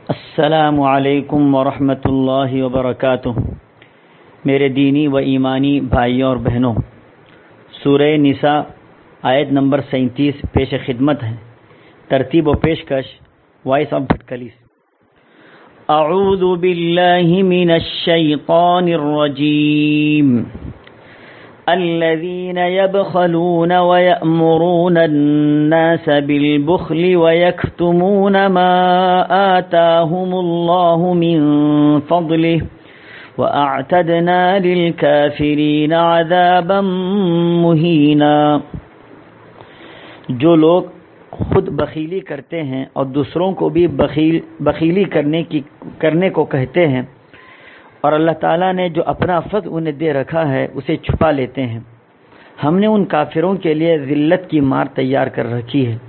السلام علیکم ورحمۃ اللہ وبرکاتہ۔ میرے دینی و ایمانی بھائیوں اور بہنوں، سورہ نساء آیت نمبر 37 پیش خدمت ہے۔ ترتیب و پیشکش وائس آف بھٹکلی۔ اعوذ باللہ من الشیطان الرجیم۔ الذين يبخلون ويأمرون الناس بالبخل ويكتمون ما آتاهم الله من فضله وأعتدنا للكافرين عذابا مهينا۔ جو لوگ خود بخیلی کرتے ہیں اور دوسروں کو بھی بخیلی کرنے کو کہتے ہیں، اور اللہ تعالیٰ نے جو اپنا فضل انہیں دے رکھا ہے اسے چھپا لیتے ہیں، ہم نے ان کافروں کے لیے ذلت کی مار تیار کر رکھی ہے۔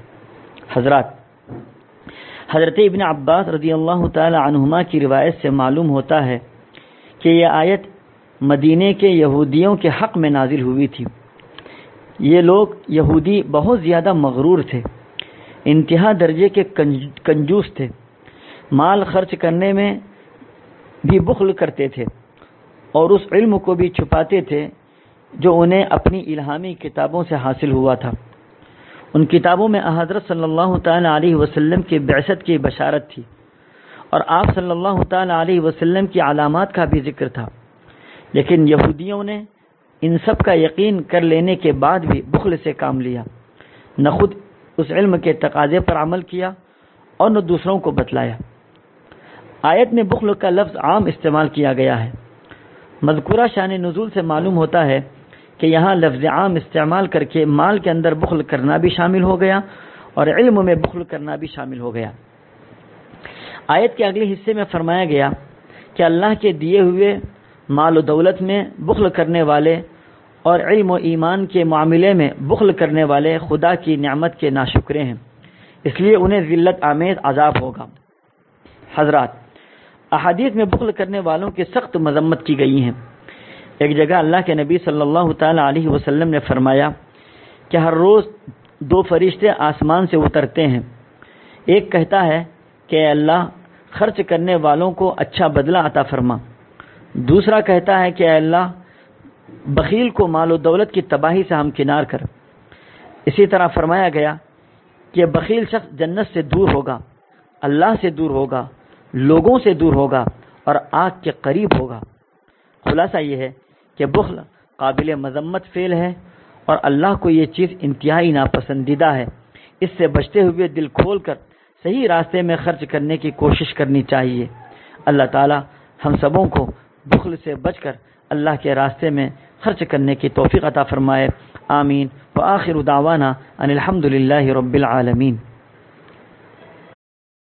حضرت ابن عباس رضی اللہ تعالی عنہما کی روایت سے معلوم ہوتا ہے کہ یہ آیت مدینے کے یہودیوں کے حق میں نازل ہوئی تھی۔ یہ لوگ یہودی بہت زیادہ مغرور تھے، انتہا درجے کے کنجوس تھے، مال خرچ کرنے میں بھی بخل کرتے تھے اور اس علم کو بھی چھپاتے تھے جو انہیں اپنی الہامی کتابوں سے حاصل ہوا تھا۔ ان کتابوں میں حضرت صلی اللہ تعالی علیہ وسلم کی بعثت کی بشارت تھی، اور آپ صلی اللہ تعالی علیہ وسلم کی علامات کا بھی ذکر تھا، لیکن یہودیوں نے ان سب کا یقین کر لینے کے بعد بھی بخل سے کام لیا، نہ خود اس علم کے تقاضے پر عمل کیا اور نہ دوسروں کو بتلایا۔ آیت میں بخل کا لفظ عام استعمال کیا گیا ہے۔ مذکورہ شان نزول سے معلوم ہوتا ہے کہ یہاں لفظ عام استعمال کر کے مال کے اندر بخل کرنا بھی شامل ہو گیا اور علم میں بخل کرنا بھی شامل ہو گیا۔ آیت کے اگلے حصے میں فرمایا گیا کہ اللہ کے دیے ہوئے مال و دولت میں بخل کرنے والے اور علم و ایمان کے معاملے میں بخل کرنے والے خدا کی نعمت کے ناشکرے ہیں، اس لیے انہیں ذلت آمیز عذاب ہوگا۔ حضرات، احادیث میں بخل کرنے والوں کی سخت مذمت کی گئی ہیں۔ ایک جگہ اللہ کے نبی صلی اللہ تعالی علیہ وسلم نے فرمایا کہ ہر روز دو فرشتے آسمان سے اترتے ہیں، ایک کہتا ہے کہ اے اللہ خرچ کرنے والوں کو اچھا بدلہ عطا فرما، دوسرا کہتا ہے کہ اے اللہ بخیل کو مال و دولت کی تباہی سے ہمکنار کر۔ اسی طرح فرمایا گیا کہ بخیل شخص جنت سے دور ہوگا، اللہ سے دور ہوگا، لوگوں سے دور ہوگا اور آگ کے قریب ہوگا۔ خلاصہ یہ ہے کہ بخل قابل مذمت فعل ہے اور اللہ کو یہ چیز انتہائی ناپسندیدہ ہے۔ اس سے بچتے ہوئے دل کھول کر صحیح راستے میں خرچ کرنے کی کوشش کرنی چاہیے۔ اللہ تعالی ہم سبوں کو بخل سے بچ کر اللہ کے راستے میں خرچ کرنے کی توفیق عطا فرمائے۔ آمین۔ وآخر دعوانا ان الحمد للہ رب العالمین۔